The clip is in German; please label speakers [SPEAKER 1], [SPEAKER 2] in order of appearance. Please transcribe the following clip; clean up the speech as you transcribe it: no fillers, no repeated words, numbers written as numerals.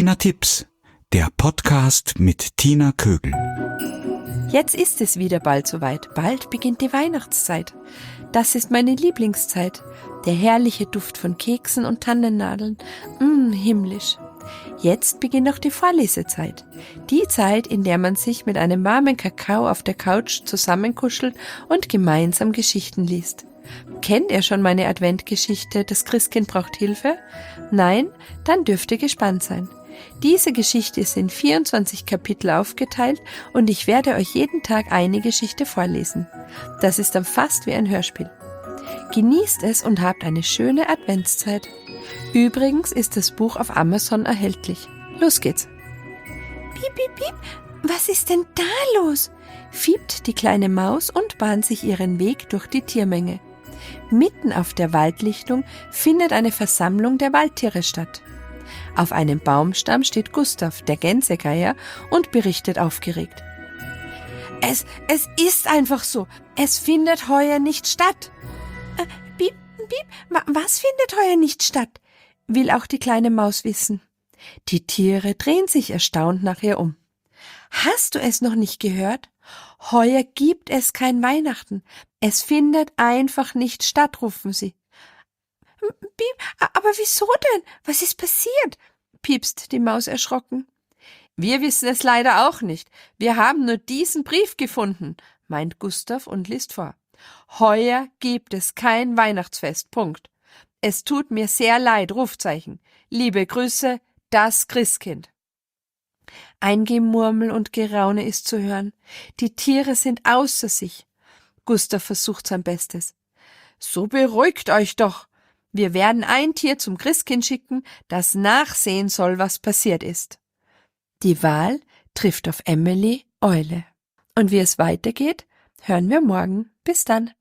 [SPEAKER 1] Tina Tipps, der Podcast mit Tina Kögel.
[SPEAKER 2] Jetzt ist es wieder bald soweit. Bald beginnt die Weihnachtszeit. Das ist meine Lieblingszeit. Der herrliche Duft von Keksen und Tannennadeln. Himmlisch. Jetzt beginnt auch die Vorlesezeit. Die Zeit, in der man sich mit einem warmen Kakao auf der Couch zusammenkuschelt und gemeinsam Geschichten liest. Kennt ihr schon meine Adventgeschichte, das Christkind braucht Hilfe? Nein? Dann dürft ihr gespannt sein. Diese Geschichte ist in 24 Kapitel aufgeteilt und ich werde euch jeden Tag eine Geschichte vorlesen. Das ist dann fast wie ein Hörspiel. Genießt es und habt eine schöne Adventszeit. Übrigens ist das Buch auf Amazon erhältlich. Los geht's. Piep, piep, piep. Was ist denn da los? Fiebt die kleine Maus und bahnt sich ihren Weg durch die Tiermenge. Mitten auf der Waldlichtung findet eine Versammlung der Waldtiere statt. Auf einem Baumstamm steht Gustav, der Gänsegeier, und berichtet aufgeregt. Es ist einfach so. Es findet heuer nicht statt. Piep, piep, was findet heuer nicht statt? Will auch die kleine Maus wissen. Die Tiere drehen sich erstaunt nach ihr um. Hast du es noch nicht gehört? Heuer gibt es kein Weihnachten. Es findet einfach nicht statt, rufen sie. Piep, aber wieso denn? Was ist passiert? Piepst die Maus erschrocken. Wir wissen es leider auch nicht. Wir haben nur diesen Brief gefunden, meint Gustav und liest vor. Heuer gibt es kein Weihnachtsfest. Punkt. Es tut mir sehr leid, Rufzeichen. Liebe Grüße, das Christkind. Ein Gemurmel und Geraune ist zu hören. Die Tiere sind außer sich. Gustav versucht sein Bestes. So beruhigt euch doch. Wir werden ein Tier zum Christkind schicken, das nachsehen soll, was passiert ist. Die Wahl trifft auf Emily Eule. Und wie es weitergeht, hören wir morgen. Bis dann.